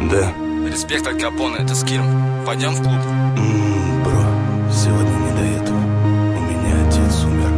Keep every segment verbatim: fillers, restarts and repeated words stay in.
Да. Респект от Капоне, это с кем? Пойдем в клуб? Ммм, бро, сегодня не до этого. У меня отец умер.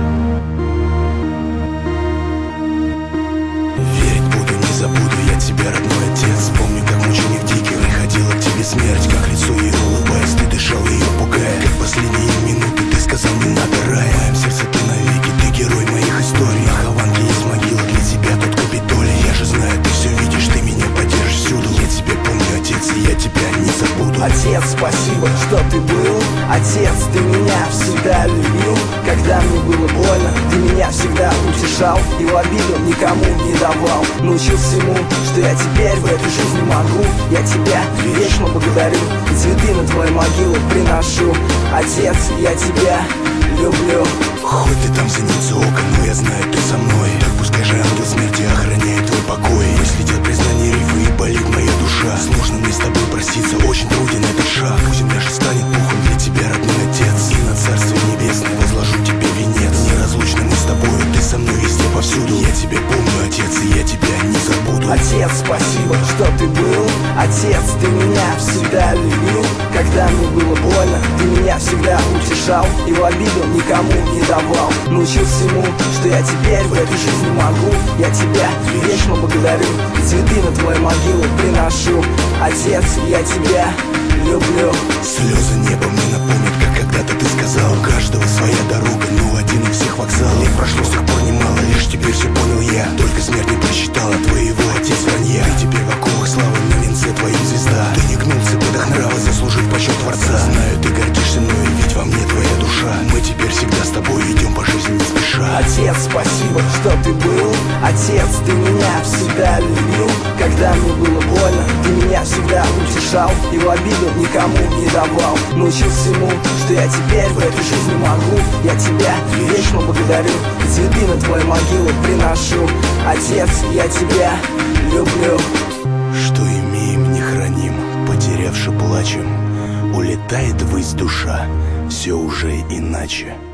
Верить буду, не забуду я тебя, родной отец. Помню, как мученик дикий приходила к тебе смерть. Как лицо ей улыбаясь, ты дышал ее пугая. Как последние минуты ты сказал, не надо рая. В моем сердце ты навеки, ты герой моих историй. На Хованке есть могила, для тебя тут Капитолий. Я же знаю, ты все видишь, ты меня поддержишь всюду. Я тебя помню, отец, и я тебя не забуду. Отец, спасибо, что ты был. Отец, ты меня всегда любил. Когда мне было больно, ты меня всегда утешал. И в обиду никому не давал. Научил всему, что я теперь в этой жизни могу. Я тебя вечно благодарю. И цветы на твою могилу приношу. Отец, я тебя люблю. Хоть ты там зеницу ока, но я знаю, ты со мной. Так пускай же ангел смерти охраняет твой покой. Мысли идет признание рифы и болит моя душа. Сложно мне с тобой проститься, очень труден этот шаг. Пусть земля же станет пухом для тебя, родной отец. И на царстве небесное возложу тебе венец. Неразлучны мы с тобой, ты со мной везде повсюду. Я тебя помню, отец, и я тебя не забуду. Отец, спасибо, что ты был. Отец, ты меня всегда любил. Когда мне было больно, ты меня всегда утешал. И в обиду никому не давал. Научил всему, что я теперь в этой жизни могу. Я тебя вечно благодарю. И цветы на твою могилу приношу. Отец, я тебя люблю. Слезы неба мне напомнят, как когда-то ты сказал. У каждого своя дорога, но один у всех вокзал. Лет прошло с тех пор немало, лишь теперь все понял я. Только смерть не просчитала твоего, отец, вранья. Ты теперь в оковах славы, на венце твоим звезда. Ты не гнул цепи нрава, заслужив почет Творца. Знаю, ты гордишься мной, ведь во мне твоя душа. Мы теперь всегда с тобой идем по жизни не спеша. Отец, спасибо, что ты был. Отец, ты меня всегда любил. Когда мне было больно, ты меня всегда утешал. И в обиду никому не давал. Научил всему, что я теперь в этой жизни могу. Я тебя вечно благодарю. И цветы на твою могилу приношу. Отец, я тебя люблю. Что имеем, не храним, потерявши плачем. Улетает ввысь душа, все уже иначе.